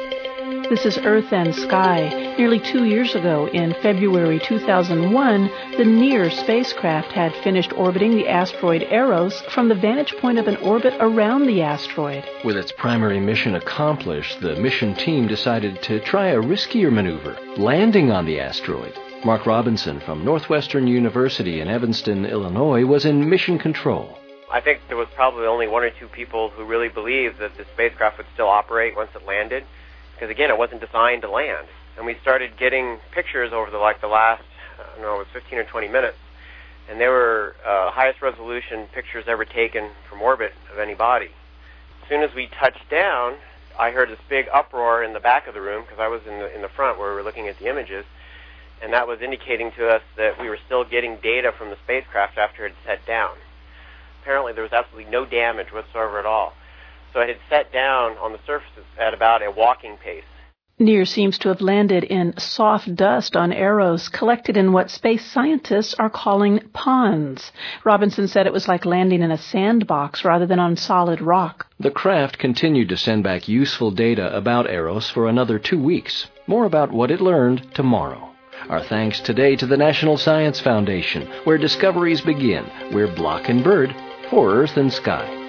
This is Earth and Sky. Nearly 2 years ago, in February 2001, the NEAR spacecraft had finished orbiting the asteroid Eros from the vantage point of an orbit around the asteroid. With its primary mission accomplished, the mission team decided to try a riskier maneuver, landing on the asteroid. Mark Robinson from Northwestern University in Evanston, Illinois, was in mission control. I think there was probably only one or two people who really believed that the spacecraft would still operate once it landed. Because, again, it wasn't designed to land. And we started getting pictures over the last, it was 15 or 20 minutes. And they were highest resolution pictures ever taken from orbit of any body. As soon as we touched down, I heard this big uproar in the back of the room, because I was in the front where we were looking at the images. And that was indicating to us that we were still getting data from the spacecraft after it had set down. Apparently there was absolutely no damage whatsoever at all. So it had set down on the surface at about a walking pace. NEAR seems to have landed in soft dust on Eros, collected in what space scientists are calling ponds. Robinson said it was like landing in a sandbox rather than on solid rock. The craft continued to send back useful data about Eros for another 2 weeks. More about what it learned tomorrow. Our thanks today to the National Science Foundation, where discoveries begin. We're Block and Bird for Earth and Sky.